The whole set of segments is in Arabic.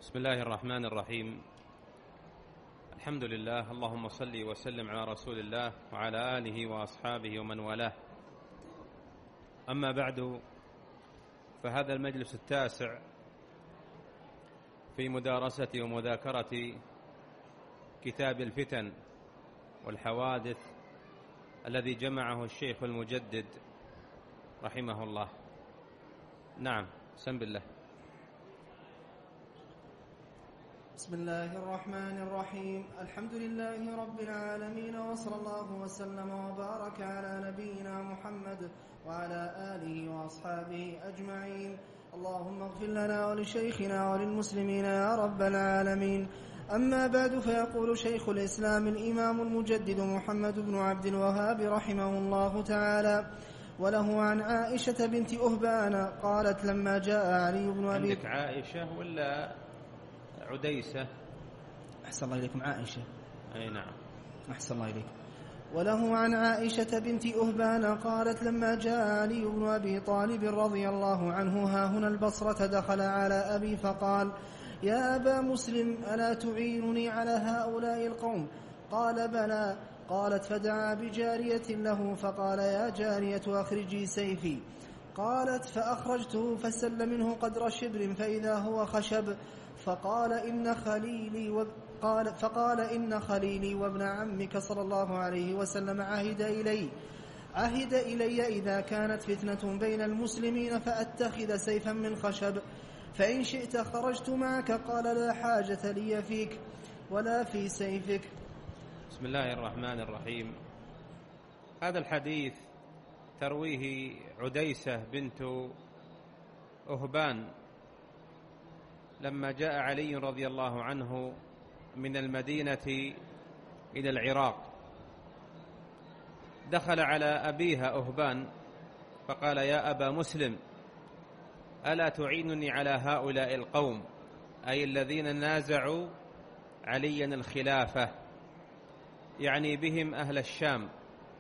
بسم الله الرحمن الرحيم. الحمد لله، اللهم صل وسلم على رسول الله وعلى آله وأصحابه ومن والاه. أما بعد، فهذا المجلس التاسع في مدارسة ومذاكرة كتاب الفتن والحوادث الذي جمعه الشيخ المجدد رحمه الله. نعم، سم بالله. بسم الله الرحمن الرحيم. الحمد لله رب العالمين، وصلى الله وسلم وبارك على نبينا محمد وعلى آله وأصحابه أجمعين. اللهم اغفر لنا ولشيخنا وللمسلمين يا رب العالمين. أما بعد، فيقول شيخ الإسلام الإمام المجدد محمد بن عبد الوهاب رحمه الله تعالى: وله عن عائشة بنت أهبان قالت لما جاء علي بن أبي. عندك عائشة ولا عديسة؟ أحسن الله إليكم، عائشة. أي نعم، أحسن الله إليكم. وله عن عائشة بنت أهبان قالت لما جاء علي بن أبي طالب رضي الله عنه هاهنا البصرة دخل على أبي فقال: يا أبا مسلم، ألا تعينني على هؤلاء القوم؟ قال: بلى. قالت: فدعا بجارية له فقال: يا جارية أخرجي سيفي. قالت: فأخرجته فسل منه قدر شبر فإذا هو خشب. فقال: إن خليلي وابن عمك صلى الله عليه وسلم عهد إلي إذا كانت فتنة بين المسلمين فأتخذ سيفا من خشب، فإن شئت خرجت معك. قال: لا حاجة لي فيك ولا في سيفك. بسم الله الرحمن الرحيم. هذا الحديث ترويه عديسة بنت أهبان لما جاء علي رضي الله عنه من المدينة إلى العراق، دخل على أبيها أهبان فقال: يا أبا مسلم، ألا تعينني على هؤلاء القوم، أي الذين نازعوا عليا الخلافة، يعني بهم أهل الشام.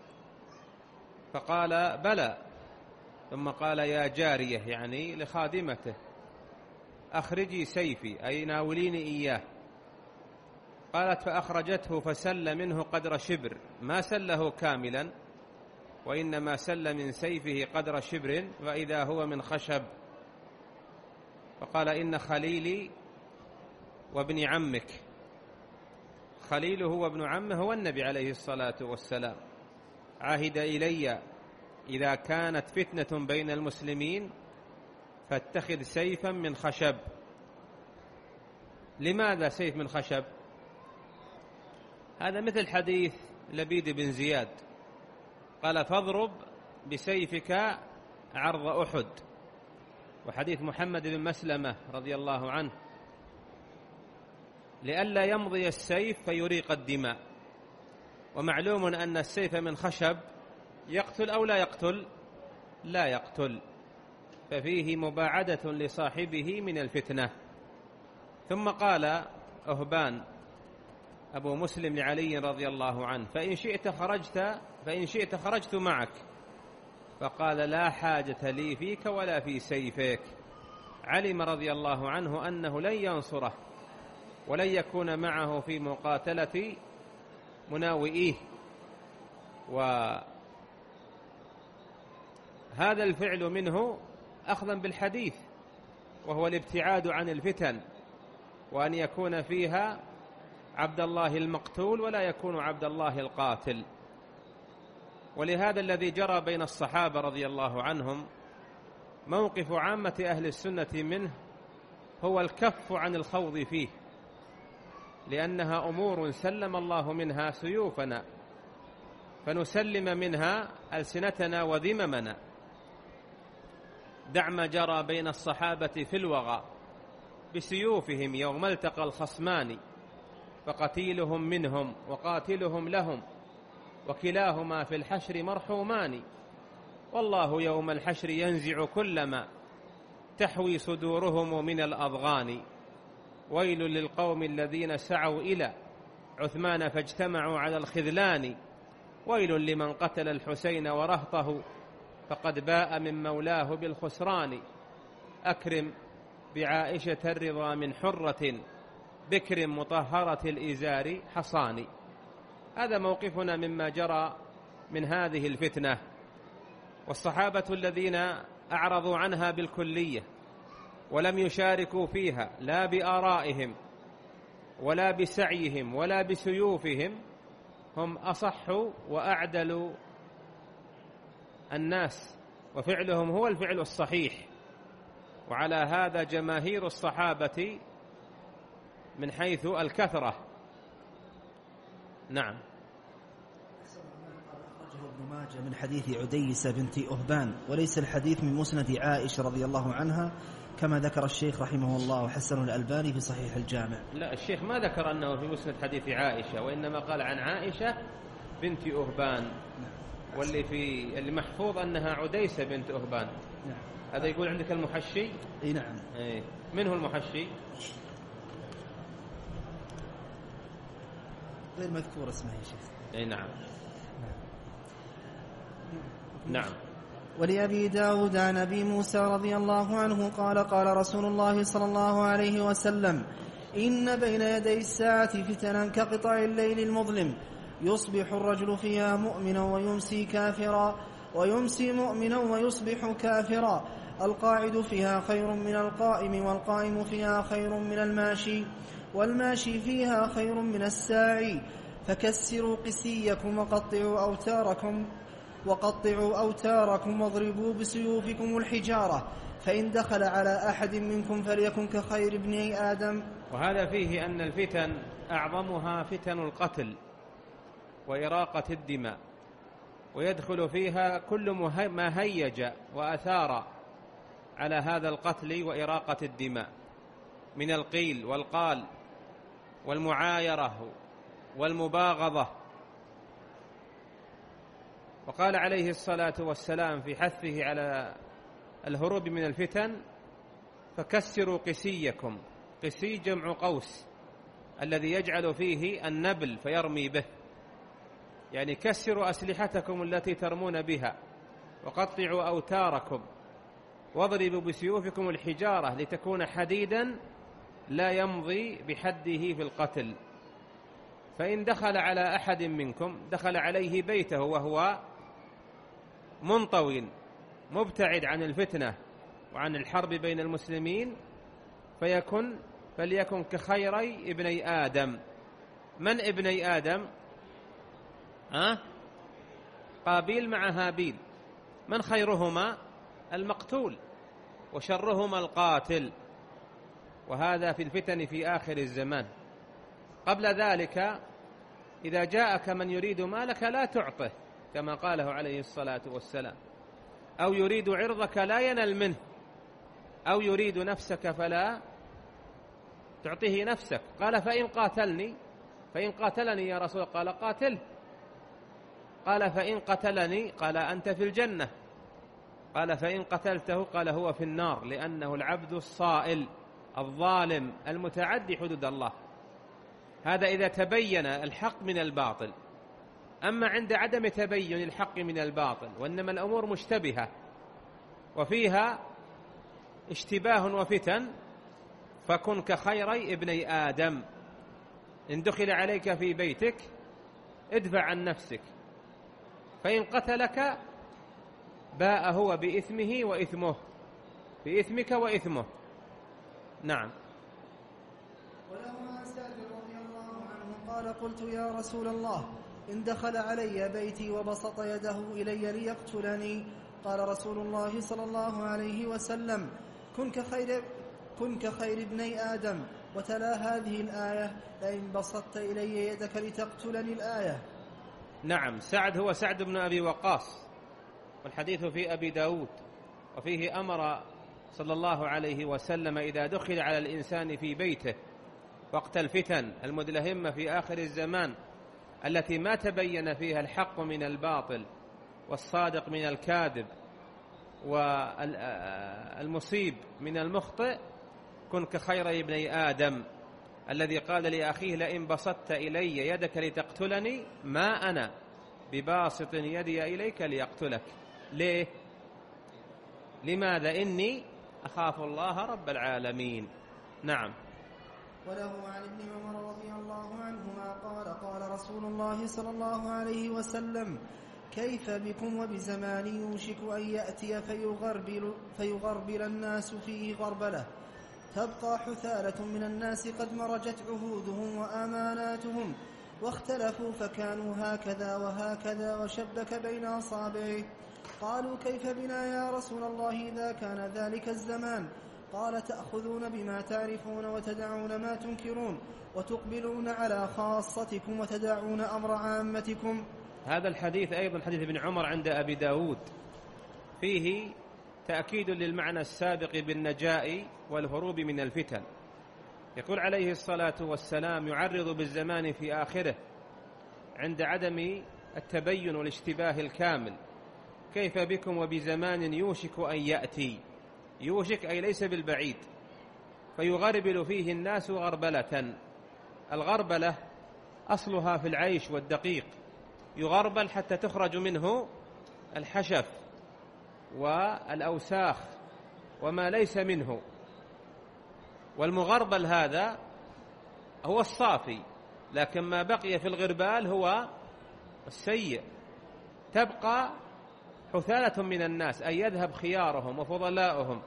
فقال: بلى. ثم قال: يا جارية، يعني لخادمته، أخرجي سيفي، أي ناوليني إياه. قالت: فأخرجته فسل منه قدر شبر، ما سله كاملا، وإنما سل من سيفه قدر شبر وإذا هو من خشب. فقال: إن خليلي وابن عمك. خليله وابن عمه هو النبي عليه الصلاة والسلام. عهد إلي إذا كانت فتنة بين المسلمين فاتخذ سيفا من خشب. لماذا سيف من خشب؟ هذا مثل حديث لبيد بن زياد قال: فاضرب بسيفك عرض أحد، وحديث محمد بن مسلمة رضي الله عنه: لئلا يمضي السيف فيريق الدماء. ومعلوم أن السيف من خشب يقتل أو لا يقتل؟ لا يقتل، ففيه مباعدة لصاحبه من الفتنة. ثم قال أهبان أبو مسلم لعلي رضي الله عنه: فإن شئت خرجت معك. فقال: لا حاجة لي فيك ولا في سيفك. علم رضي الله عنه أنه لن ينصره ولن يكون معه في مقاتلة مناوئيه. وهذا الفعل منه أخذا بالحديث، وهو الابتعاد عن الفتن، وأن يكون فيها عبد الله المقتول ولا يكون عبد الله القاتل. ولهذا الذي جرى بين الصحابة رضي الله عنهم موقف عامة أهل السنة منه هو الكف عن الخوض فيه، لأنها أمور سلم الله منها سيوفنا، فنسلم منها ألسنتنا وذممنا. دع ما جرى بين الصحابة في الوغى بسيوفهم يوم التقى الخصمان، فقتيلهم منهم وقاتلهم لهم، وكلاهما في الحشر مرحومان. والله يوم الحشر ينزع كل ما تحوي صدورهم من الأضغان. ويل للقوم الذين سعوا إلى عثمان فاجتمعوا على الخذلان. ويل لمن قتل الحسين ورهطه فقد باء من مولاه بالخسران. أكرم بعائشة الرضا من حرة بكر مطهرة الإزار حصاني. هذا موقفنا مما جرى من هذه الفتنة. والصحابة الذين أعرضوا عنها بالكلية ولم يشاركوا فيها لا بآرائهم ولا بسعيهم ولا بسيوفهم هم أصح وأعدل الناس، وفعلهم هو الفعل الصحيح. وعلى هذا جماهير الصحابة من حيث الكثرة. نعم. أخرجه ابن ماجه من حديث عديسة بنت أهبان، وليس الحديث من مسند عائشة رضي الله عنها كما ذكر الشيخ رحمه الله وحسنه الألباني في صحيح الجامع. لا، الشيخ ما ذكر أنه في مسند حديث عائشة، وإنما قال عن عائشة بنت أهبان، واللي محفوظ أنها عديسة بنت أهبان. هذا يقول عندك المحشي؟ اي نعم. من هو المحشي؟ غير مذكور اسمه يا شيخ. اي نعم. نعم. ولأبي داود عن أبي موسى رضي الله عنه قال قال رسول الله صلى الله عليه وسلم: إن بين يدي الساعة فتنا كقطع الليل المظلم، يصبح الرجل فيها مؤمنا ويمسي كافرا، ويمسي مؤمنا ويصبح كافرا، القاعد فيها خير من القائم، والقائم فيها خير من الماشي، والماشي فيها خير من الساعي. فكسروا قسيكم وقطعوا أوتاركم واضربوا بسيوفكم الحجارة، فإن دخل على أحد منكم فليكن كخير ابني آدم. وهذا فيه أن الفتن أعظمها فتن القتل وإراقة الدماء، ويدخل فيها كل ما هيج وأثار على هذا القتل وإراقة الدماء من القيل والقال والمعايرة والمباغضة. وقال عليه الصلاة والسلام في حثه على الهروب من الفتن: فكسروا قسيكم. قسي جمع قوس، الذي يجعل فيه النبل فيرمي به، يعني كسروا أسلحتكم التي ترمون بها، وقطعوا أوتاركم، واضربوا بسيوفكم الحجارة لتكون حديدا لا يمضي بحده في القتل. فإن دخل على أحد منكم، دخل عليه بيته وهو منطوي مبتعد عن الفتنة وعن الحرب بين المسلمين، فليكن كخيري ابني آدم. من ابني آدم؟ قابيل مع هابيل. من خيرهما؟ المقتول، وشرهما القاتل. وهذا في الفتن في آخر الزمان. قبل ذلك إذا جاءك من يريد مالك لا تعطه، كما قاله عليه الصلاة والسلام، أو يريد عرضك لا ينل منه، أو يريد نفسك فلا تعطيه نفسك. قال: فإن قاتلني يا رسول الله. قال: قاتله. قال: فإن قتلني؟ قال: أنت في الجنة. قال: فإن قتلته؟ قال: هو في النار، لأنه العبد الصائل الظالم المتعدي حدود الله. هذا إذا تبين الحق من الباطل. أما عند عدم تبين الحق من الباطل، وإنما الأمور مشتبهة وفيها اشتباه وفتن، فكن كخيري ابني آدم. إن دخل عليك في بيتك ادفع عن نفسك، فإن قتلك باء هو بإثمه وإثمه، بإثمك وإثمه. نعم. وله عن سعد رضي الله عنه قال: قلت يا رسول الله، إن دخل علي بيتي وبسط يده إلي ليقتلني، قال رسول الله صلى الله عليه وسلم: كن كخير ابني آدم. وتلا هذه الآية: لئن بسطت إلي يدك لتقتلني. الآية. نعم. سعد هو سعد بن أبي وقاص، والحديث في أبي داود، وفيه أمر صلى الله عليه وسلم إذا دخل على الإنسان في بيته وقت الفتن المدلهمة في آخر الزمان، التي ما تبين فيها الحق من الباطل والصادق من الكاذب والمصيب من المخطئ، كن كخير ابني آدم، الذي قال لأخيه: لئن بسطت إلي يدك لتقتلني ما أنا بباسط يدي إليك ليقتلك. ليه؟ لماذا؟ إني أخاف الله رب العالمين. نعم. وله عن ابن عمر رضي الله عنهما قال قال رسول الله صلى الله عليه وسلم: كيف بكم وبزمان يوشك أن يأتي فيغربل الناس فيه غربلة، تبقى حثالة من الناس قد مرجت عهودهم وأماناتهم واختلفوا فكانوا هكذا وهكذا وشبك بين أصابعه. قالوا: كيف بنا يا رسول الله إذا كان ذلك الزمان؟ قال: تأخذون بما تعرفون وتدعون ما تنكرون، وتقبلون على خاصتكم وتدعون أمر عامتكم. هذا الحديث أيضا حديث ابن عمر عند أبي داود، فيه تأكيد للمعنى السابق بالنجاء والهروب من الفتن. يقول عليه الصلاة والسلام: يعرض بالزمان في آخره عند عدم التبين والاشتباه الكامل. كيف بكم وبزمان يوشك أن يأتي، يوشك أي ليس بالبعيد، فيغربل فيه الناس غربلة. الغربلة أصلها في العيش والدقيق، يغربل حتى تخرج منه الحشف والأوساخ وما ليس منه، والمغربل هذا هو الصافي، لكن ما بقي في الغربال هو السيء. تبقى حثالة من الناس، أي يذهب خيارهم وفضلاؤهم،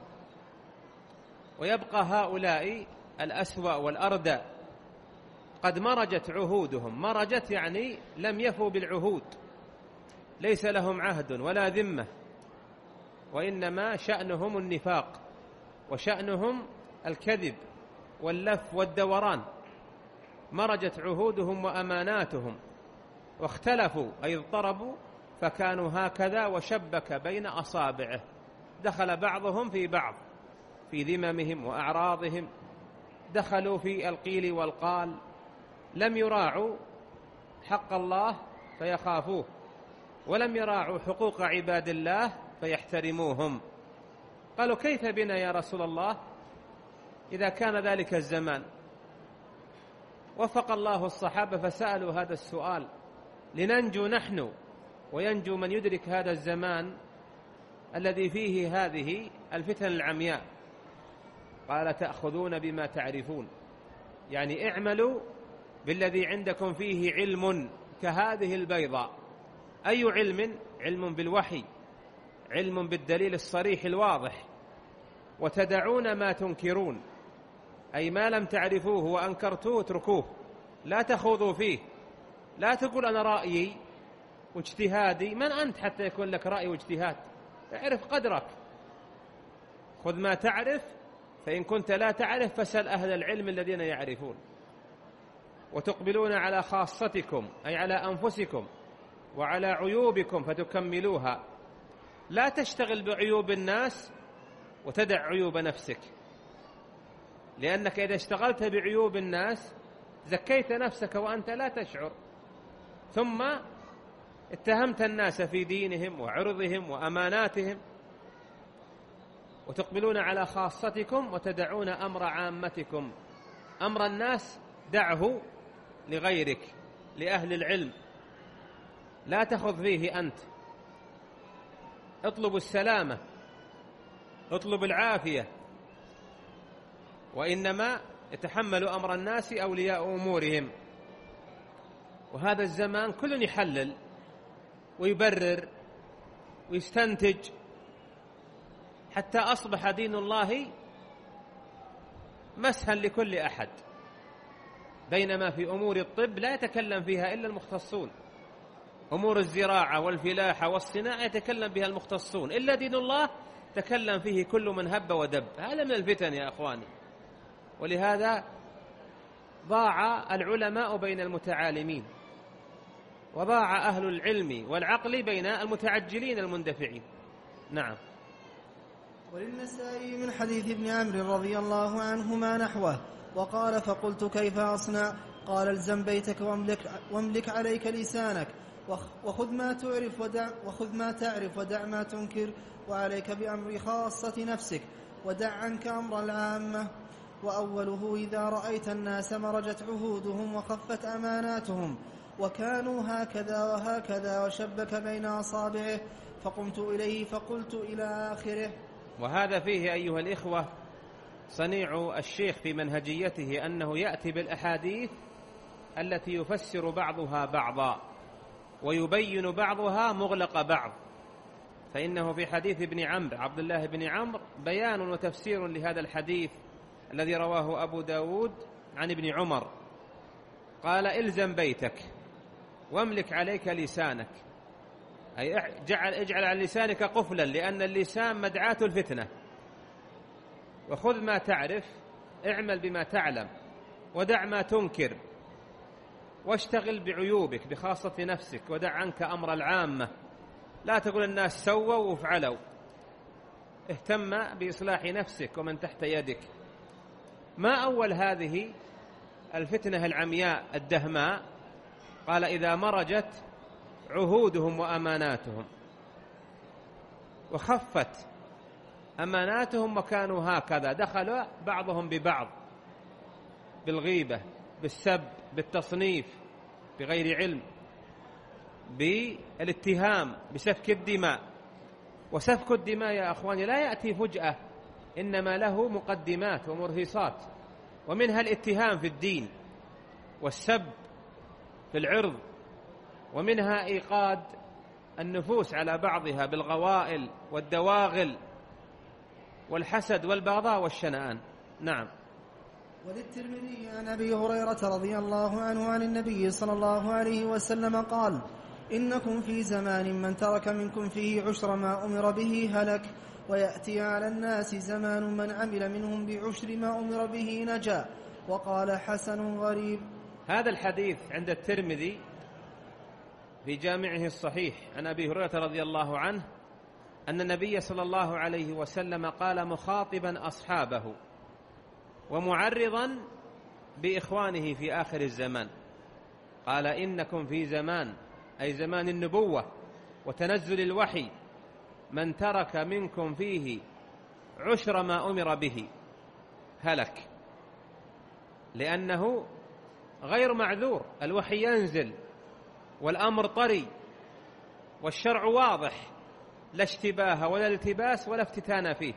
ويبقى هؤلاء الأسوأ والأردى قد مرجت عهودهم. مرجت يعني لم يفوا بالعهود، ليس لهم عهد ولا ذمة، وإنما شأنهم النفاق وشأنهم الكذب واللف والدوران. مرجت عهودهم وأماناتهم واختلفوا أي اضطربوا فكانوا هكذا وشبك بين أصابعه. دخل بعضهم في بعض في ذممهم وأعراضهم، دخلوا في القيل والقال، لم يراعوا حق الله فيخافوه، ولم يراعوا حقوق عباد الله فيحترموهم. قالوا: كيف بنا يا رسول الله إذا كان ذلك الزمان؟ وفق الله الصحابة فسألوا هذا السؤال لننجو نحن وينجو من يدرك هذا الزمان الذي فيه هذه الفتن العمياء. قال: تأخذون بما تعرفون، يعني اعملوا بالذي عندكم فيه علم كهذه البيضاء. أي علم؟ علم بالوحي، علم بالدليل الصريح الواضح. وتدعون ما تنكرون، أي ما لم تعرفوه وأنكرتوه اتركوه، لا تخوضوا فيه. لا تقول أنا رأيي واجتهادي، من أنت حتى يكون لك رأي واجتهاد؟ اعرف قدرك، خذ ما تعرف، فإن كنت لا تعرف فاسأل أهل العلم الذين يعرفون. وتقبلون على خاصتكم أي على أنفسكم وعلى عيوبكم فتكملوها. لا تشتغل بعيوب الناس وتدع عيوب نفسك، لأنك إذا اشتغلت بعيوب الناس زكيت نفسك وأنت لا تشعر، ثم اتهمت الناس في دينهم وعرضهم وأماناتهم. وتقبلون على خاصتكم وتدعون أمر عامتكم. أمر الناس دعه لغيرك، لأهل العلم، لا تخض فيه أنت. اطلب السلامة، اطلب العافية، وإنما يتحمل أمر الناس أولياء أمورهم. وهذا الزمان كل يحلل ويبرر ويستنتج، حتى أصبح دين الله مسهل لكل أحد، بينما في أمور الطب لا يتكلم فيها إلا المختصون. أمور الزراعة والفلاحة والصناعة يتكلم بها المختصون، إلا دين الله تكلم فيه كل من هب ودب. هذا من الفتن يا أخواني. ولهذا ضاع العلماء بين المتعالمين، وضاع أهل العلم والعقل بين المتعجلين المندفعين. نعم. وللنسائي من حديث ابن عمرو رضي الله عنهما نحوه، وقال: فقلت: كيف أصنع؟ قال: الزم بيتك واملك عليك لسانك، وخذ ما تعرف ودع ما تنكر، وعليك بأمر خاصة نفسك ودع عنك أمر العامة. وأوله: إذا رأيت الناس مرجت عهودهم وخفت أماناتهم وكانوا هكذا وهكذا وشبك بين أصابعه، فقمت إليه فقلت إلى آخره. وهذا فيه أيها الإخوة صنيع الشيخ في منهجيته، أنه يأتي بالأحاديث التي يفسر بعضها بعضا ويبين بعضها مغلق بعض. فإنه في حديث ابن عمرو عبد الله بن عمرو بيان وتفسير لهذا الحديث الذي رواه أبو داود عن ابن عمر، قال: إلزم بيتك واملك عليك لسانك، أي اجعل على لسانك قفلا، لأن اللسان مدعاة الفتنة، وخذ ما تعرف، اعمل بما تعلم، ودع ما تنكر، واشتغل بعيوبك بخاصة نفسك، ودع عنك أمر العامة، لا تقول الناس سووا وفعلوا، اهتم بإصلاح نفسك ومن تحت يدك. ما أول هذه الفتنة العمياء الدهماء؟ قال: إذا مرجت عهودهم وأماناتهم، وخفت أماناتهم وكانوا هكذا، دخل بعضهم ببعض بالغيبة، بالسب، بالتصنيف بغير علم، بالاتهام، بسفك الدماء. وسفك الدماء يا أخواني لا يأتي فجأة، إنما له مقدمات ومرهصات، ومنها الاتهام في الدين، والسب في العرض، ومنها إيقاد النفوس على بعضها بالغوائل والدواغل والحسد والبغضاء والشنآن. نعم. وللترمذي عن أبي هريرة رضي الله عنه عن النبي صلى الله عليه وسلم قال: إنكم في زمان من ترك منكم فيه عشر ما أمر به هلك، ويأتي على الناس زمان من عمل منهم بعشر ما أمر به نجا. وقال: حسن غريب. هذا الحديث عند الترمذي في جامعه الصحيح عن أبي هريرة رضي الله عنه أن النبي صلى الله عليه وسلم قال مخاطبا أصحابه ومعرضا بإخوانه في آخر الزمان، قال: إنكم في زمان، أي زمان النبوة وتنزل الوحي، من ترك منكم فيه عشر ما أمر به هلك، لأنه غير معذور، الوحي ينزل والأمر طري والشرع واضح، لا اشتباه ولا التباس ولا افتتان فيه.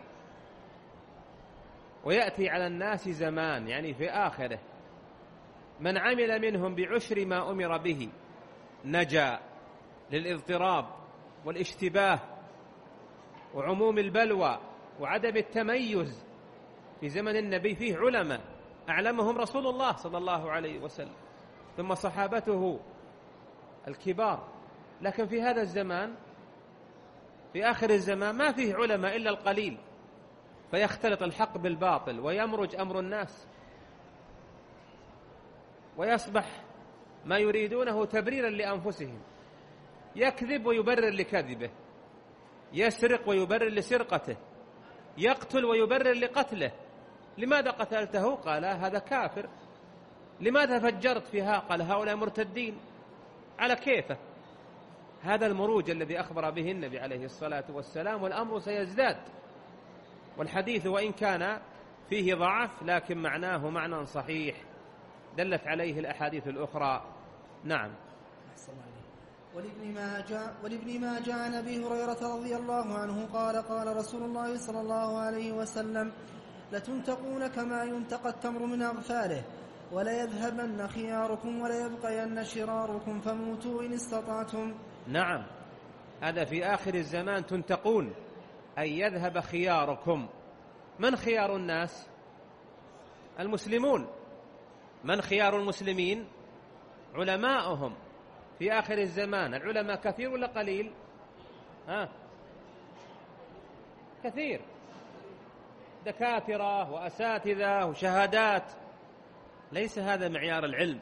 ويأتي على الناس زمان، يعني في آخره، من عمل منهم بعشر ما أمر به نجا، للاضطراب والاشتباه وعموم البلوى وعدم التميز. في زمن النبي فيه علماء أعلمهم رسول الله صلى الله عليه وسلم، ثم صحابته الكبار، لكن في هذا الزمان في آخر الزمان ما فيه علماء إلا القليل، فيختلط الحق بالباطل ويمرج أمر الناس، ويصبح ما يريدونه تبريرا لأنفسهم، يكذب ويبرر لكذبه، يسرق ويبرر لسرقته، يقتل ويبرر لقتله. لماذا قتلته؟ قال: هذا كافر. لماذا فجرت فيها؟ قال: هؤلاء مرتدين. على كيفه. هذا المروج الذي أخبر به النبي عليه الصلاة والسلام، والأمر سيزداد. والحديث وإن كان فيه ضعف لكن معناه معنى صحيح دلت عليه الأحاديث الأخرى. نعم. ولابن ماجه عن أبي هريرة رضي الله عنه قال: قال رسول الله صلى الله عليه وسلم: لتنتقون كما ينتقى التمر من أغفاله، وليذهبن خياركم وليبقين شراركم، فموتوا إن استطعتم. نعم، هذا في آخر الزمان تنتقون، أي يذهب خياركم. من خيار الناس؟ المسلمون. من خيار المسلمين؟ علماؤهم. في آخر الزمان العلماء كثير ولا قليل؟ كثير، دكاترة وأساتذة وشهادات. ليس هذا معيار العلم.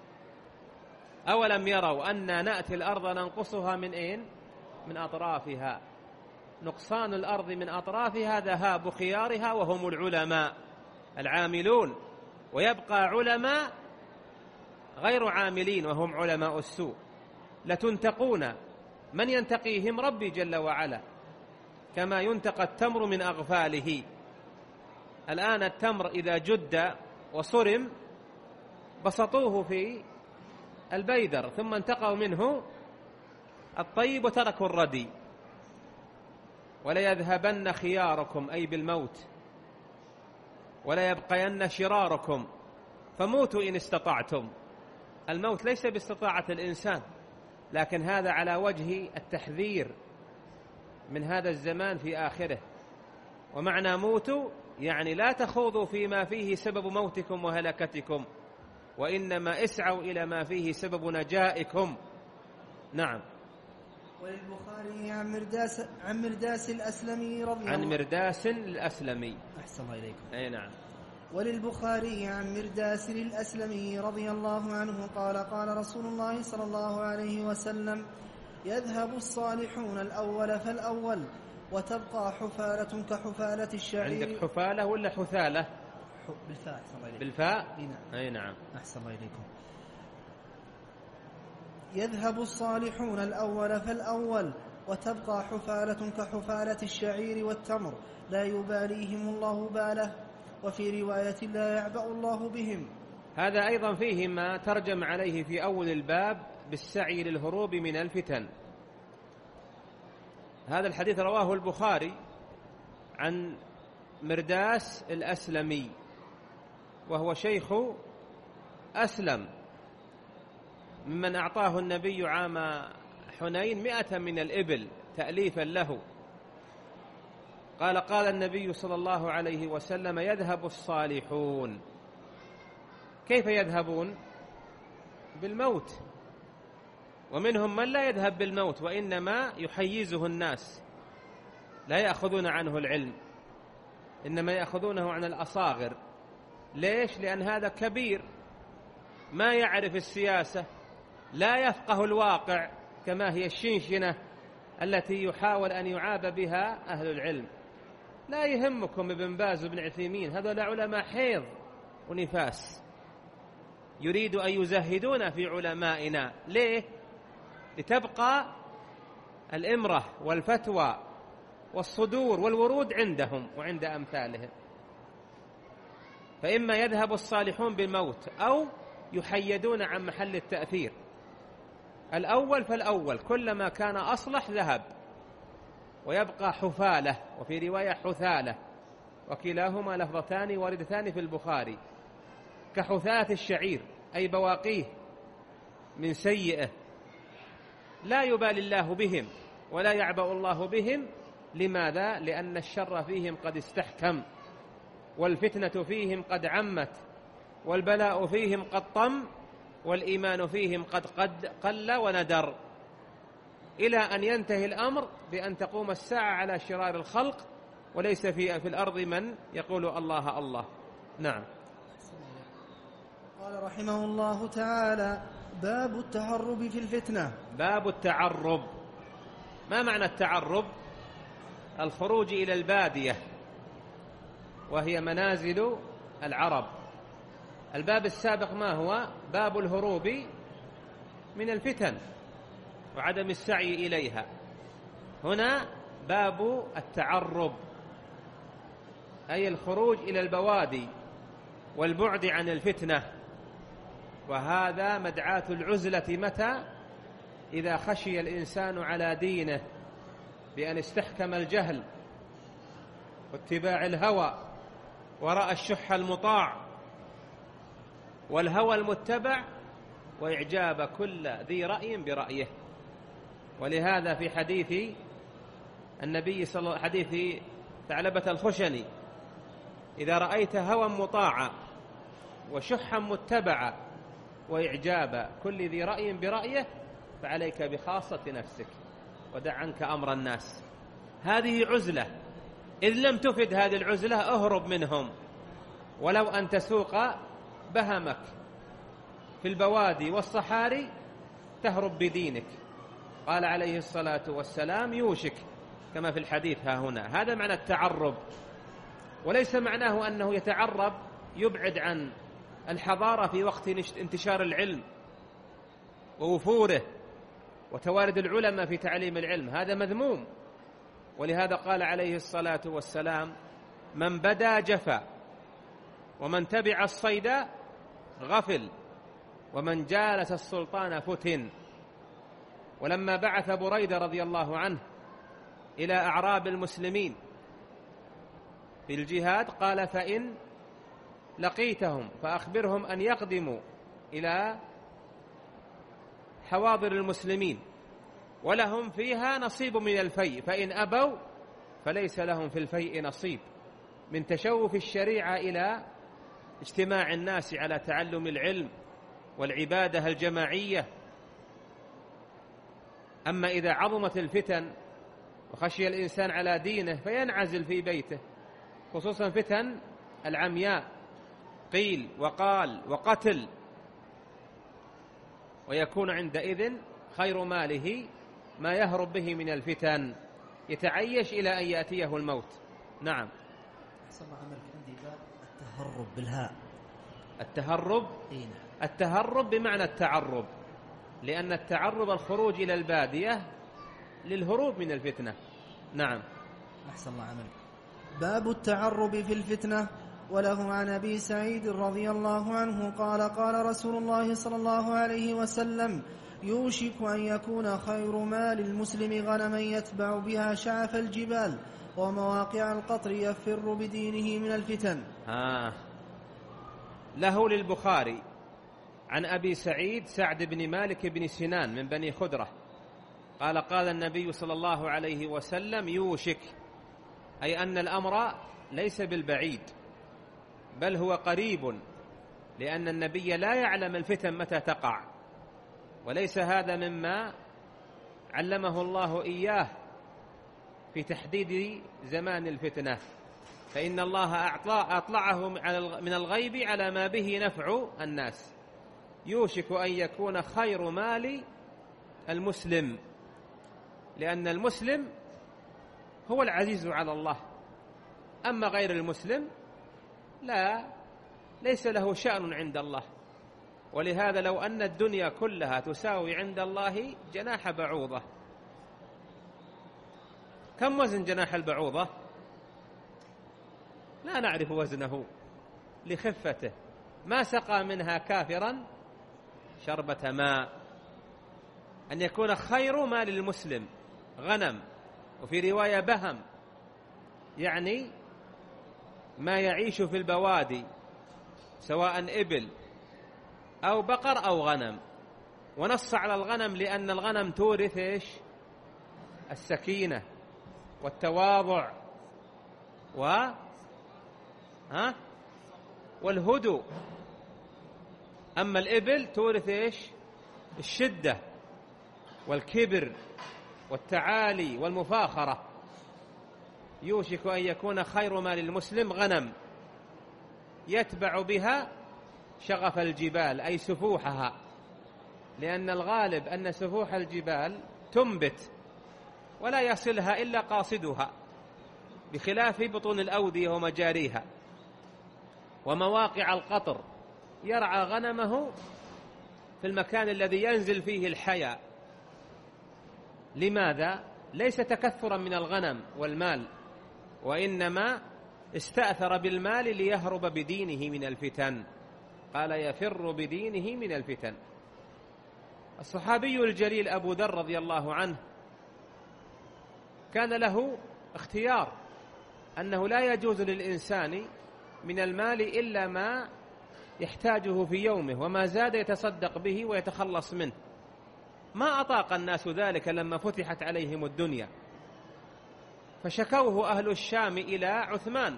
أولم يروا أننا نأتي الأرض ننقصها من أين؟ من أطرافها. نقصان الأرض من أطرافها ذهاب خيارها وهم العلماء العاملون، ويبقى علماء غير عاملين وهم علماء السوء. لتنتقون، من ينتقيهم؟ ربي جل وعلا، كما ينتقى التمر من أغفاله. الآن التمر إذا جد وصرم بسطوه في البيدر، ثم انتقوا منه الطيب وتركوا الردي. وليذهبن خياركم أي بالموت، ولا يبقين شراركم، فموتوا إن استطعتم. الموت ليس باستطاعة الإنسان، لكن هذا على وجه التحذير من هذا الزمان في آخره. ومعنى موتوا يعني لا تخوضوا فيما فيه سبب موتكم وهلكتكم، وإنما اسعوا إلى ما فيه سبب نجائكم. نعم. وللبخاري عن مرداس الأسلمي رضي الله عن مرداس الأسلمي. أحسن الله إليكم. أي نعم. وللبخاري عن مرداس الأسلمي رضي الله عنه قال قال رسول الله صلى الله عليه وسلم: يذهب الصالحون الأول فالأول، وتبقى حفالة كحفالة الشعير. عندك حفالة ولا حثالة؟ بالفاء. بالفاء. نعم. أي نعم. أحسن الله إليكم. يذهب الصالحون الأول فالأول، وتبقى حفالة كحفالة الشعير والتمر، لا يباليهم الله باله، وفي رواية لا يعبأ الله بهم. هذا أيضا فيه ما ترجم عليه في أول الباب بالسعي للهروب من الفتن. هذا الحديث رواه البخاري عن مرداس الأسلمي، وهو شيخ أسلم ممن أعطاه النبي عام حنين 100 من الإبل تأليفا له. قال النبي صلى الله عليه وسلم: يذهب الصالحون. كيف يذهبون؟ بالموت. ومنهم من لا يذهب بالموت، وإنما يحيزه الناس، لا يأخذون عنه العلم، إنما يأخذونه عن الأصاغر. ليش؟ لأن هذا كبير ما يعرف السياسة، لا يفقه الواقع كما هي الشنشنة التي يحاول أن يعاب بها أهل العلم. لا يهمكم ابن باز وابن عثيمين، هذول علماء حيض ونفاس، يريد أن يزهدون في علمائنا. ليه؟ لتبقى الإمرة والفتوى والصدور والورود عندهم وعند أمثالهم. فإما يذهب الصالحون بالموت أو يحيدون عن محل التأثير. الأول فالأول، كلما كان أصلح ذهب، ويبقى حفالة، وفي رواية حثالة، وكلاهما لفظتان واردتان في البخاري. كحثاة الشعير أي بواقيه من سيئه، لا يبالي الله بهم ولا يعبأ الله بهم. لماذا؟ لأن الشر فيهم قد استحكم، والفتنة فيهم قد عمت، والبلاء فيهم قد طم، والإيمان فيهم قد قل وندر، إلى أن ينتهي الأمر بأن تقوم الساعة على شرار الخلق، وليس في الأرض من يقول الله الله. نعم. قال رحمه الله تعالى: باب التعرب في الفتنة. باب التعرب. ما معنى التعرب؟ الخروج إلى البادية، وهي منازل العرب. الباب السابق ما هو؟ باب الهروب من الفتن وعدم السعي إليها. هنا باب التعرب، أي الخروج إلى البوادي والبعد عن الفتنة. وهذا مدعاة العزلة متى؟ إذا خشي الإنسان على دينه بأن استحكم الجهل واتباع الهوى، ورأى الشح المطاع والهوى المتبع، وإعجاب كل ذي رأي برأيه. ولهذا في حديث النبي صلى الله عليه وسلم، حديث ثعلبة الخشني: إذا رأيت هوى مطاعا وشحا متبعا وإعجاب كل ذي رأي برأيه فعليك بخاصة نفسك ودع عنك أمر الناس. هذه عزلة، إذ لم تفد هذه العزلة أهرب منهم، ولو أن تسوق بهمك في البوادي والصحاري تهرب بدينك. قال عليه الصلاة والسلام: يوشك، كما في الحديث ها هنا. هذا معنى التعرب، وليس معناه أنه يتعرب يبعد عن الحضارة في وقت انتشار العلم ووفوره وتوارد العلماء في تعليم العلم، هذا مذموم. ولهذا قال عليه الصلاة والسلام: من بدا جفا، ومن تبع الصيد غفل، ومن جالس السلطان فتن. ولما بعث بريدة رضي الله عنه إلى أعراب المسلمين في الجهاد، قال: فإن لقيتهم فأخبرهم أن يقدموا إلى حواضر المسلمين ولهم فيها نصيب من الفيء، فإن أبوا فليس لهم في الفيء نصيب، من تشوف الشريعة إلى اجتماع الناس على تعلم العلم والعبادة الجماعية. أما إذا عظمت الفتن وخشي الإنسان على دينه فينعزل في بيته، خصوصا فتن العمياء، قيل وقال وقتل، ويكون عندئذ خير ماله ما يهرب به من الفتن، يتعيش إلى أن يأتيه الموت. نعم. أحسن الله عملك. عندي باب التهرب بالهاء. التهرب، التهرب بمعنى التعرب، لأن التعرب الخروج إلى البادية للهروب من الفتنة. نعم. أحسن الله عملك. باب التعرب في الفتنة. وله عن أبي سعيد رضي الله عنه قال: قال رسول الله صلى الله عليه وسلم: يوشك أن يكون خير مال المسلم غنما يتبع بها شعف الجبال ومواقع القطر يفر بدينه من الفتن. له للبخاري عن أبي سعيد سعد بن مالك بن سنان من بني خدرة قال: قال النبي صلى الله عليه وسلم: يوشك، أي أن الأمر ليس بالبعيد بل هو قريب، لأن النبي لا يعلم الفتن متى تقع، وليس هذا مما علمه الله إياه في تحديد زمان الفتنة، فإن الله أطلعه من الغيب على ما به نفع الناس. يوشك أن يكون خير مال المسلم، لأن المسلم هو العزيز على الله، أما غير المسلم ليس له شأن عند الله. ولهذا لو أن الدنيا كلها تساوي عند الله جناح بعوضة. كم وزن جناح البعوضة؟ لا نعرف وزنه لخفته، ما سقى منها كافرا شربة ماء. أن يكون خير مال المسلم غنم، وفي رواية بهم، يعني ما يعيش في البوادي سواء إبل أو بقر أو غنم. ونص على الغنم لأن الغنم تورث السكينة والتواضع والهدوء. أما الإبل تورث الشدة والكبر والتعالي والمفاخرة. يوشك أن يكون خير مال المسلم غنم يتبع بها شغف الجبال، أي سفوحها، لأن الغالب أن سفوح الجبال تنبت ولا يصلها إلا قاصدها، بخلاف بطون الأودية ومجاريها. ومواقع القطر يرعى غنمه في المكان الذي ينزل فيه الحياة. لماذا؟ ليس تكثرا من الغنم والمال، وإنما استأثر بالمال ليهرب بدينه من الفتن. قال: يفر بدينه من الفتن. الصحابي الجليل أبو ذر رضي الله عنه كان له اختيار أنه لا يجوز للإنسان من المال إلا ما يحتاجه في يومه، وما زاد يتصدق به ويتخلص منه. ما أطاق الناس ذلك لما فتحت عليهم الدنيا، فشكوه أهل الشام إلى عثمان،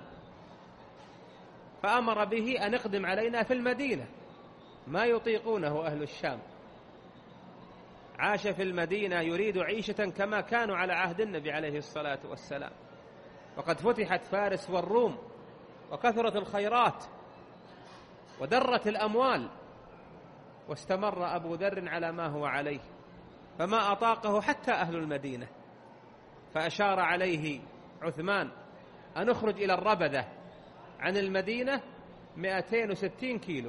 فأمر به أن اقدم علينا في المدينة. ما يطيقونه أهل الشام. عاش في المدينة يريد عيشة كما كانوا على عهد النبي عليه الصلاة والسلام، وقد فتحت فارس والروم وكثرت الخيرات ودرت الأموال، واستمر أبو ذر على ما هو عليه، فما أطاقه حتى أهل المدينة. فأشار عليه عثمان أن نخرج إلى الربذة عن المدينة 260 كيلو،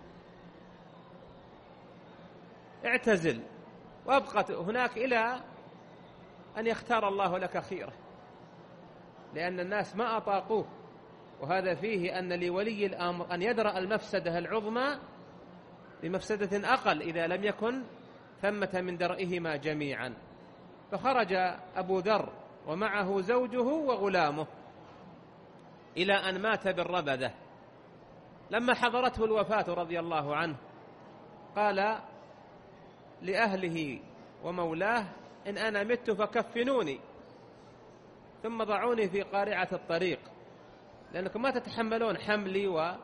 اعتزل وابقت هناك إلى أن يختار الله لك خيره، لأن الناس ما أطاقوه. وهذا فيه أن لولي الأمر أن يدرأ المفسدة العظمى بمفسدة أقل إذا لم يكن ثمة من درئهما جميعا. فخرج أبو ذر ومعه زوجه وغلامه إلى أن مات بالربذة. لما حضرته الوفاة رضي الله عنه قال لأهله ومولاه: إن أنا مت فكفنوني ثم ضعوني في قارعة الطريق، لأنكم ما تتحملون حملي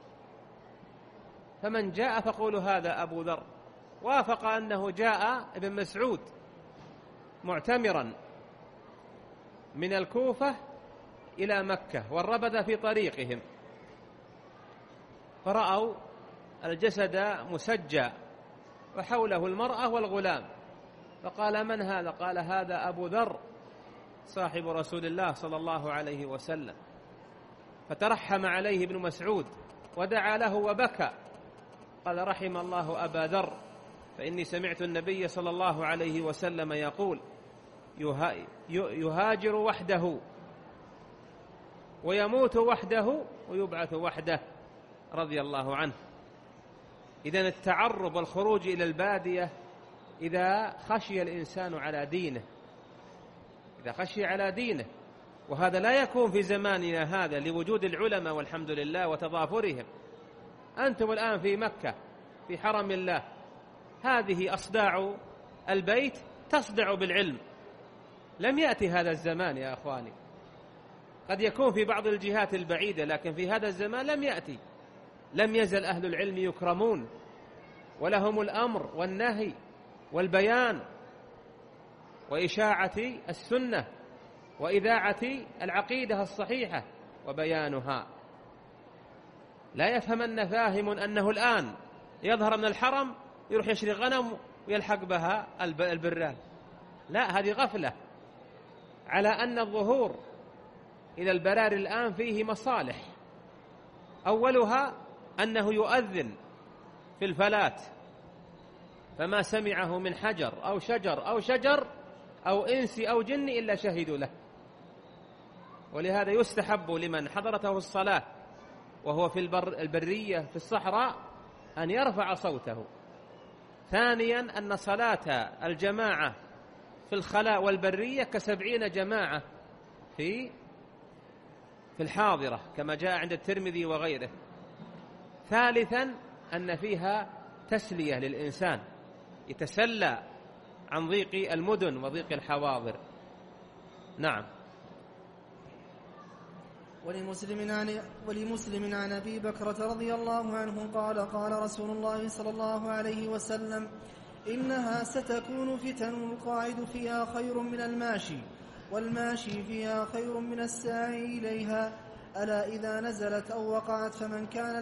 فمن جاء فقولوا هذا أبو ذر. وافق أنه جاء ابن مسعود معتمرا من الكوفة إلى مكة، والربذ في طريقهم، فرأوا الجسد مسجى وحوله المرأة والغلام، فقال: من هذا؟ قال: هذا أبو ذر صاحب رسول الله صلى الله عليه وسلم. فترحم عليه ابن مسعود ودعا له وبكى، قال: رحم الله أبا ذر، فإني سمعت النبي صلى الله عليه وسلم يقول: يهاجر وحده ويموت وحده ويبعث وحده، رضي الله عنه. إذن التعرب والخروج إلى البادية إذا خشي الإنسان على دينه، إذا خشي على دينه، وهذا لا يكون في زماننا هذا لوجود العلماء والحمد لله وتضافرهم. أنتم الآن في مكة في حرم الله، هذه أصداع البيت تصدع بالعلم. لم يأتي هذا الزمان يا أخواني، قد يكون في بعض الجهات البعيدة، لكن في هذا الزمان لم يأتي. لم يزل أهل العلم يكرمون ولهم الأمر والنهي والبيان وإشاعة السنة وإذاعة العقيدة الصحيحة وبيانها. لا يفهمن فاهم أنه الآن يظهر من الحرم يروح يشري غنم ويلحق بها البران. لا، هذه غفلة على أن الظهور إلى البراري الآن فيه مصالح. أولها أنه يؤذن في الفلات، فما سمعه من حجر أو شجر أو إنس أو جن إلا شهدوا له. ولهذا يستحب لمن حضرته الصلاة وهو في البرية في الصحراء أن يرفع صوته. ثانيا أن صلاة الجماعة في الخلاء والبرية ك70 جماعة في الحاضرة كما جاء عند الترمذي وغيره. ثالثا أن فيها تسلية للإنسان، يتسلى عن ضيق المدن وضيق الحواضر. نعم. ولمسلم عن أبي بكرة رضي الله عنه قال: قال رسول الله صلى الله عليه وسلم: إنها ستكون فتن القاعد فيها خير من الماشي، والماشي فيها خير من الساعي إليها. ألا إذا نزلت أو وقعت فمن كان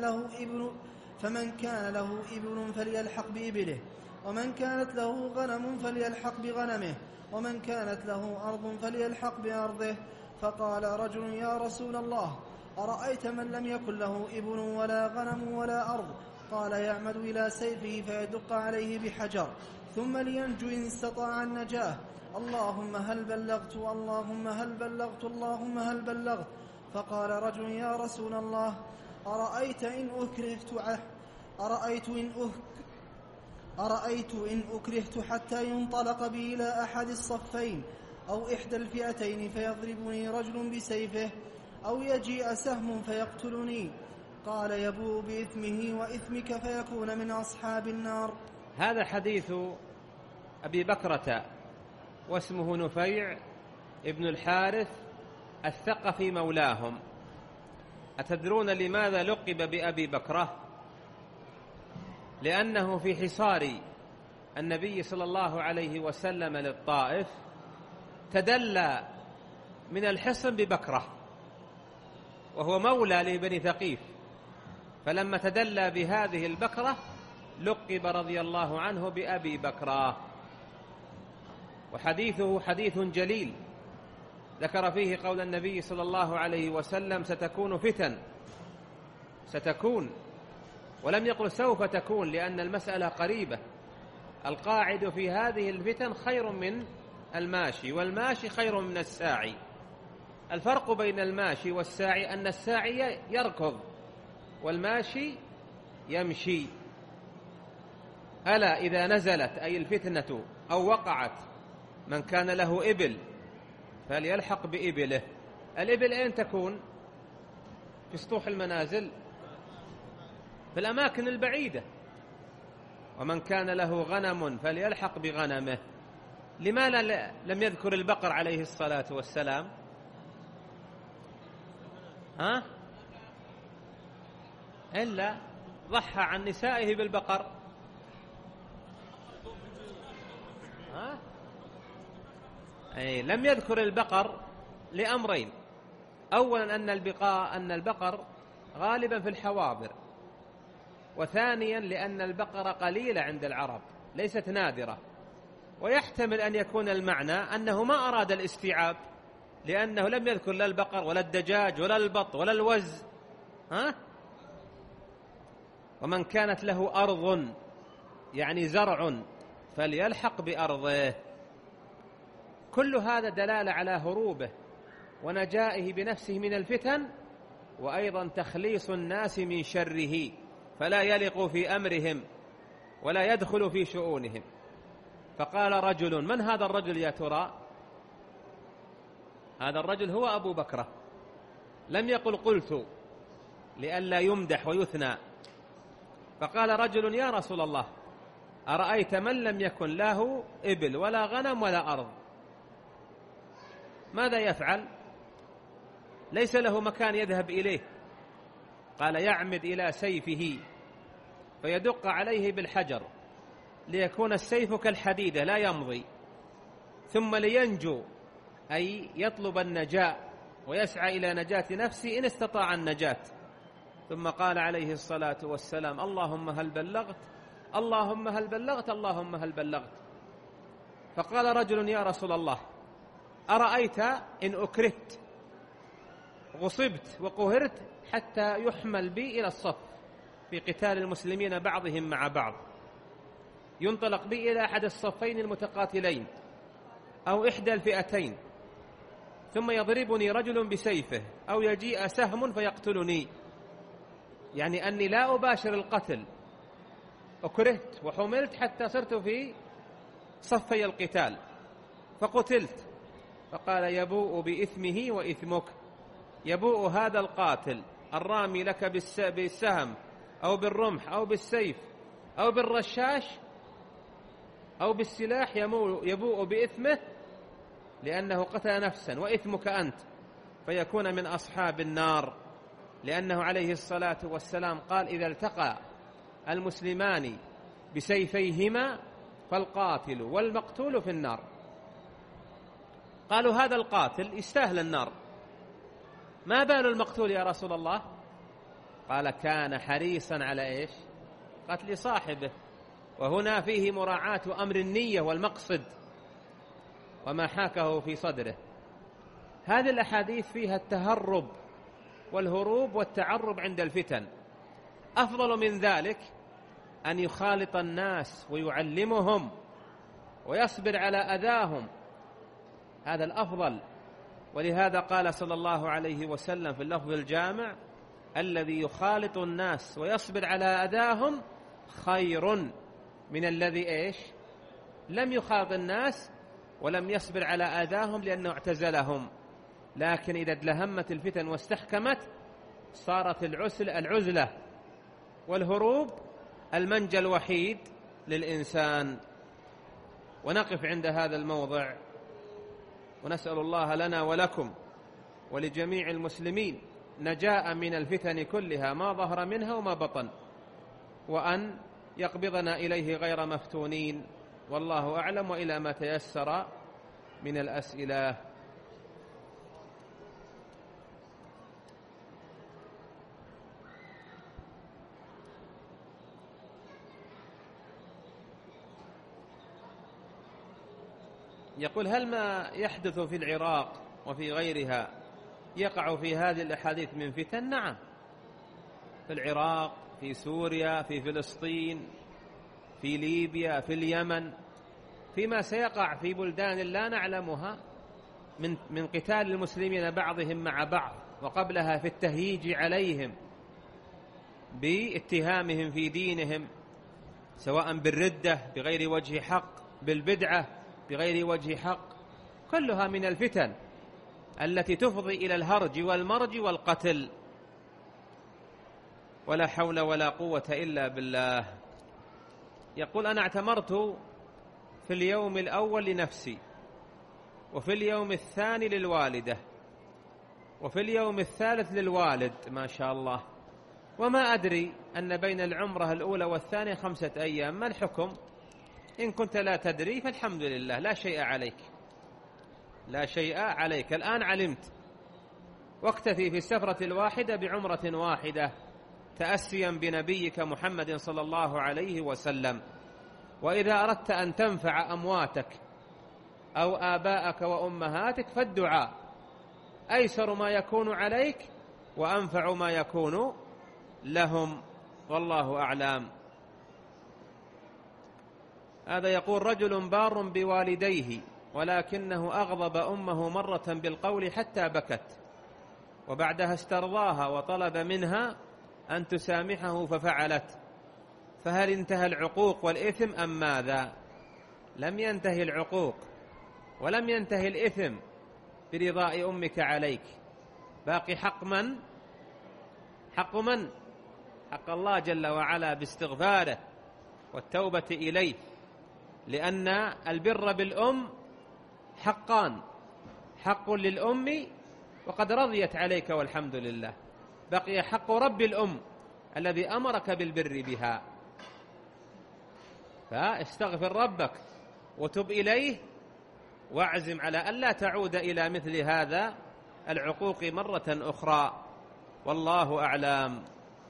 له إبل فليلحق بإبله، ومن كانت له غنم فليلحق بغنمه، ومن كانت له أرض فليلحق بأرضه. فقال رجل: يا رسول الله، أرأيت من لم يكن له إبل ولا غنم ولا أرض؟ قال: يعمد إلى سيفه فيدق عليه بحجر ثم لينجو إن استطاع النجاة. اللهم هل بلغت، اللهم هل بلغت، اللهم هل بلغت. فقال رجل: يا رسول الله، أرأيت إن أكرهت حتى ينطلق بي إلى أحد الصفين أو إحدى الفئتين فيضربني رجل بسيفه، أو يجيء سهم فيقتلني؟ قال: يبوء بإثمه وإثمك فيكون من أصحاب النار. هذا حديث أبي بكرة، واسمه نفيع ابن الحارث الثقفي مولاهم. أتدرون لماذا لقب بأبي بكرة؟ لأنه في حصار النبي صلى الله عليه وسلم للطائف تدلى من الحصن ببكرة، وهو مولى لبني ثقيف، فلما تدلى بهذه البكرة لقب رضي الله عنه بأبي بكرة. وحديثه حديث جليل ذكر فيه قول النبي صلى الله عليه وسلم: ستكون فتن، ستكون، ولم يقل سوف تكون، لأن المسألة قريبة. القاعد في هذه الفتن خير من الماشي، والماشي خير من الساعي. الفرق بين الماشي والساعي أن الساعي يركض والماشي يمشي. ألا إذا نزلت أي الفتنة أو وقعت من كان له إبل فليلحق بإبله. الإبل أين تكون؟ في سطوح المنازل، في الأماكن البعيدة. ومن كان له غنم فليلحق بغنمه. لماذا لم يذكر البقر عليه الصلاة والسلام؟ إلا ضحى عن نسائه بالبقر. لم يذكر البقر لأمرين: أولا أن البقر غالبا في الحواضر، وثانيا لأن البقرة قليلة عند العرب ليست نادرة. ويحتمل أن يكون المعنى أنه ما أراد الاستيعاب، لأنه لم يذكر لا البقر ولا الدجاج ولا البط ولا الوز. ومن كانت له أرض يعني زرع فليلحق بأرضه. كل هذا دلالة على هروبه ونجائه بنفسه من الفتن، وأيضا تخليص الناس من شره، فلا يلق في أمرهم ولا يدخل في شؤونهم. فقال رجل: من هذا الرجل يا ترى؟ هذا الرجل هو أبو بكرة. لم يقل قلت لئلا يمدح ويثنى. فقال رجل: يا رسول الله، أرأيت من لم يكن له إبل ولا غنم ولا أرض، ماذا يفعل؟ ليس له مكان يذهب إليه. قال: يعمد إلى سيفه فيدق عليه بالحجر ليكون السيف كالحديدة لا يمضي، ثم لينجو، أي يطلب النجاة ويسعى إلى نجاة نفسه إن استطاع النجاة. ثم قال عليه الصلاة والسلام: اللهم هل بلغت، اللهم هل بلغت، اللهم هل بلغت. فقال رجل: يا رسول الله، أرأيت إن أكرهت غصبت وقهرت حتى يحمل بي إلى الصف في قتال المسلمين بعضهم مع بعض، ينطلق بي إلى أحد الصفين المتقاتلين أو إحدى الفئتين، ثم يضربني رجل بسيفه أو يجيء سهم فيقتلني، يعني أني لا أباشر القتل، أكرهت وحملت حتى صرت في صفي القتال فقتلت. فقال: يبوء بإثمه وإثمك. يبوء هذا القاتل الرامي لك بالسهم أو بالرمح أو بالسيف أو بالرشاش أو بالسلاح، يبوء بإثمه لأنه قتل نفسا، وإثمك أنت فيكون من أصحاب النار. لأنه عليه الصلاة والسلام قال: إذا التقى المسلمان بسيفيهما فالقاتل والمقتول في النار. قالوا: هذا القاتل يستاهل النار، ما بال المقتول يا رسول الله؟ قال: كان حريصا على إيش؟ قتل صاحبه. وهنا فيه مراعاة أمر النية والمقصد وما حاكه في صدره. هذه الأحاديث فيها التهرب والهروب والتعرب عند الفتن. أفضل من ذلك أن يخالط الناس ويعلمهم ويصبر على أذاهم، هذا الأفضل. ولهذا قال صلى الله عليه وسلم في اللفظ الجامع: الذي يخالط الناس ويصبر على أذاهم خير من الذي إيش؟ لم يخالط الناس ولم يصبر على أذاهم لأنه اعتزلهم. لكن إذا ادلهمت الفتن واستحكمت صارت العزلة والهروب المنجى الوحيد للإنسان. ونقف عند هذا الموضع، ونسأل الله لنا ولكم ولجميع المسلمين نجاء من الفتن كلها ما ظهر منها وما بطن، وأن يقبضنا إليه غير مفتونين. والله أعلم، وإلى ما تيسر من الأسئلة. يقول: هل ما يحدث في العراق وفي غيرها يقع في هذه الأحاديث من فتن؟ نعم، في العراق، في سوريا، في فلسطين، في ليبيا، في اليمن، فيما سيقع في بلدان لا نعلمها من قتال المسلمين بعضهم مع بعض، وقبلها في التهييج عليهم باتهامهم في دينهم، سواء بالردة بغير وجه حق، بالبدعة بغير وجه حق، كلها من الفتن. التي تفضي إلى الهرج والمرج والقتل. ولا حول ولا قوة إلا بالله. يقول: أنا اعتمرت في اليوم الأول لنفسي، وفي اليوم الثاني للوالدة، وفي اليوم الثالث للوالد، ما شاء الله، وما أدري أن بين العمرة الأولى والثانية 5 أيام. ما الحكم؟ إن كنت لا تدري فالحمد لله، لا شيء عليك، لا شيء عليك. الآن علمت، واكتفي في السفرة الواحدة بعمرة واحدة تأسيا بنبيك محمد صلى الله عليه وسلم. وإذا أردت أن تنفع أمواتك أو آباءك وأمهاتك فالدعاء أيسر ما يكون عليك وأنفع ما يكون لهم، والله أعلم. هذا يقول: رجل بار بوالديه ولكنه أغضب أمه مرة بالقول حتى بكت، وبعدها استرضاها وطلب منها أن تسامحه ففعلت، فهل انتهى العقوق والإثم أم ماذا؟ لم ينتهي العقوق ولم ينتهي الإثم برضاء أمك عليك، باقي حق من؟ حق من؟ حق الله جل وعلا باستغفاره والتوبة إليه، لأن البر بالأم حقان: حق للأم وقد رضيت عليك والحمد لله، بقي حق رب الأم الذي أمرك بالبر بها. فاستغفر ربك وتب إليه، واعزم على أن لا تعود إلى مثل هذا العقوق مرة أخرى، والله أعلم.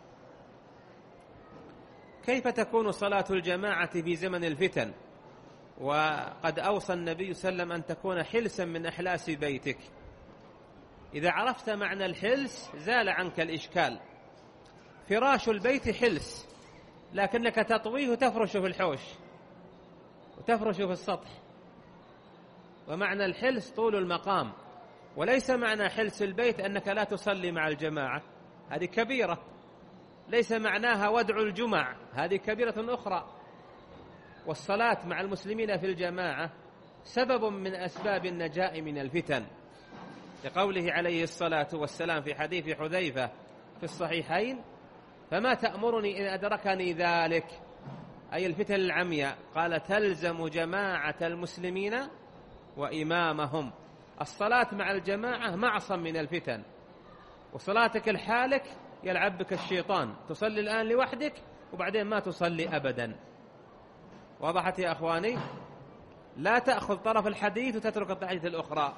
كيف تكون صلاة الجماعة في زمن الفتن؟ وقد أوصى النبي صلى الله عليه وسلم أن تكون حلسا من أحلاس بيتك. إذا عرفت معنى الحلس زال عنك الإشكال. فراش البيت حلس، لكنك تطويه وتفرشه في الحوش وتفرشه في السطح. ومعنى الحلس طول المقام، وليس معنى حلس البيت أنك لا تصلي مع الجماعة، هذه كبيرة. ليس معناها ودع الجمع، هذه كبيرة أخرى. والصلاة مع المسلمين في الجماعة سبب من أسباب النجاة من الفتن، لقوله عليه الصلاة والسلام في حديث حذيفة في الصحيحين: فما تأمرني إن أدركني ذلك، أي الفتن العمياء؟ قال: تلزم جماعة المسلمين وإمامهم. الصلاة مع الجماعة معصم من الفتن. وصلاتك الحالك يلعب بك الشيطان، تصلي الآن لوحدك وبعدين ما تصلي أبدا. وضحت يا أخواني؟ لا تأخذ طرف الحديث وتترك الحديث الأخرى.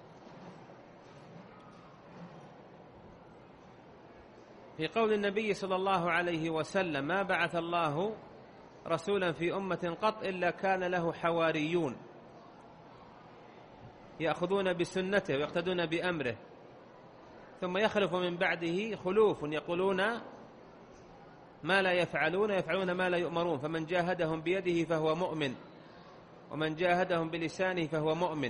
في قول النبي صلى الله عليه وسلم: ما بعث الله رسولا في أمة قط إلا كان له حواريون يأخذون بسنته ويقتدون بأمره، ثم يخلف من بعده خلوف يقولون ما لا يفعلون ويفعلون ما لا يؤمرون، فمن جاهدهم بيده فهو مؤمن، ومن جاهدهم بلسانه فهو مؤمن.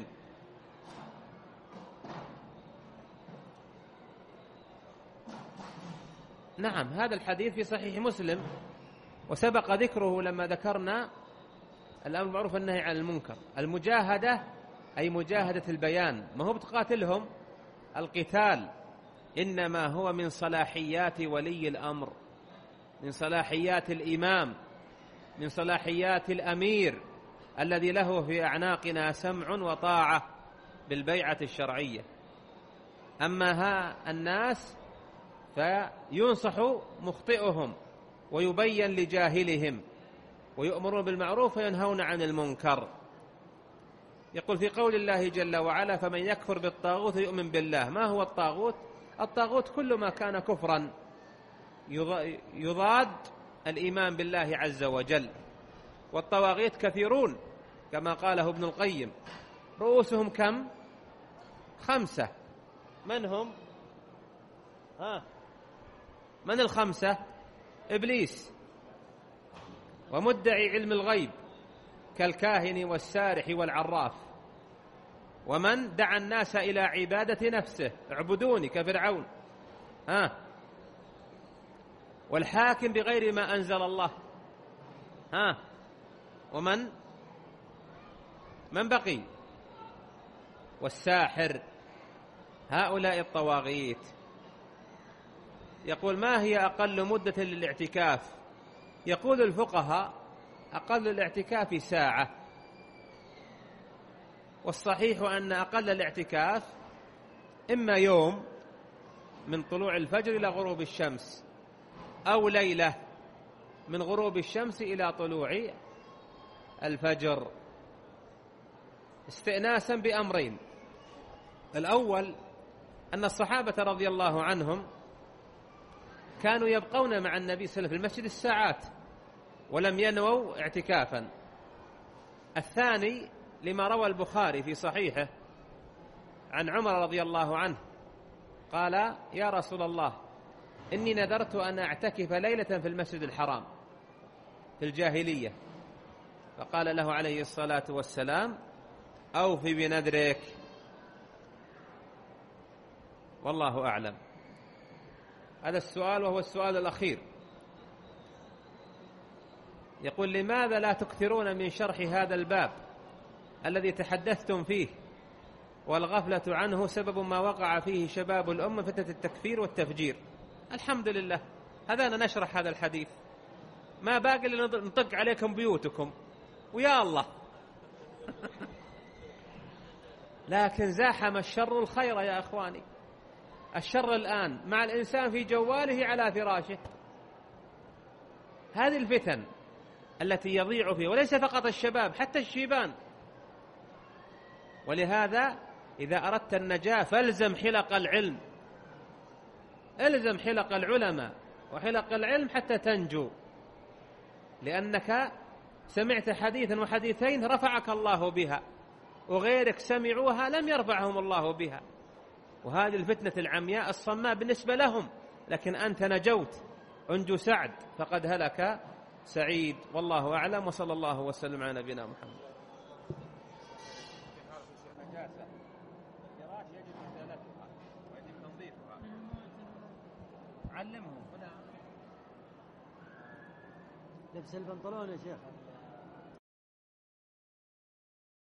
نعم، هذا الحديث في صحيح مسلم، وسبق ذكره لما ذكرنا الأمر بالمعروف والنهي عن المنكر. المجاهدة أي مجاهدة البيان، ما هو بتقاتلهم. القتال إنما هو من صلاحيات ولي الأمر، من صلاحيات الإمام، من صلاحيات الأمير الذي له في أعناقنا سمع وطاعة بالبيعة الشرعية. أما ها الناس فينصح مخطئهم ويبين لجاهلهم، ويؤمرون بالمعروف وينهون عن المنكر. يقول في قول الله جل وعلا: فمن يكفر بالطاغوت ويؤمن بالله. ما هو الطاغوت؟ الطاغوت كل ما كان كفرا يضاد الإيمان بالله عز وجل. والطواغيت كثيرون كما قاله ابن القيم، رؤوسهم كم؟ 5. من هم؟ من 5؟ إبليس، ومدعي علم الغيب كالكاهن والسارح والعراف، ومن دعا الناس إلى عبادة نفسه، اعبدوني كفرعون، والحاكم بغير ما أنزل الله، ومن بقي؟ والساحر هؤلاء الطواغيت. يقول: ما هي أقل مدة للاعتكاف؟ يقول الفقهاء: أقل الاعتكاف ساعة، والصحيح أن أقل الاعتكاف إما يوم من طلوع الفجر إلى غروب الشمس، أو ليلة من غروب الشمس إلى طلوع الفجر، استئناسا بأمرين: الأول أن الصحابة رضي الله عنهم كانوا يبقون مع النبي صلى الله عليه وسلم في المسجد الساعات ولم ينووا اعتكافا. الثاني لما روى البخاري في صحيحه عن عمر رضي الله عنه قال: يا رسول الله، إني نذرت أن أعتكف ليلة في المسجد الحرام في الجاهلية، فقال له عليه الصلاة والسلام: أوفي بنذرك. والله أعلم. هذا السؤال وهو السؤال الأخير. يقول: لماذا لا تكثرون من شرح هذا الباب الذي تحدثتم فيه، والغفلة عنه سبب ما وقع فيه شباب الأمة فتنة التكفير والتفجير؟ الحمد لله، هذا نشرح هذا الحديث، ما باقي إلا نطق عليكم بيوتكم ويا الله. لكن زاحم الشر الخير يا أخواني. الشر الآن مع الإنسان في جواله على فراشه. هذه الفتن التي يضيع فيها، وليس فقط الشباب، حتى الشيبان. ولهذا إذا أردت النجاة فالزم حلق العلم، الزم حلق العلماء وحلق العلم حتى تنجو، لأنك سمعت حديثا وحديثين رفعك الله بها، وغيرك سمعوها لم يرفعهم الله بها. وهذه الفتنة العمياء الصماء بالنسبة لهم، لكن أنت نجوت. أنجو سعد فقد هلك سعيد. والله أعلم، وصلى الله وسلم على نبينا محمد. علمهم لبس البنطلون يا شيخ.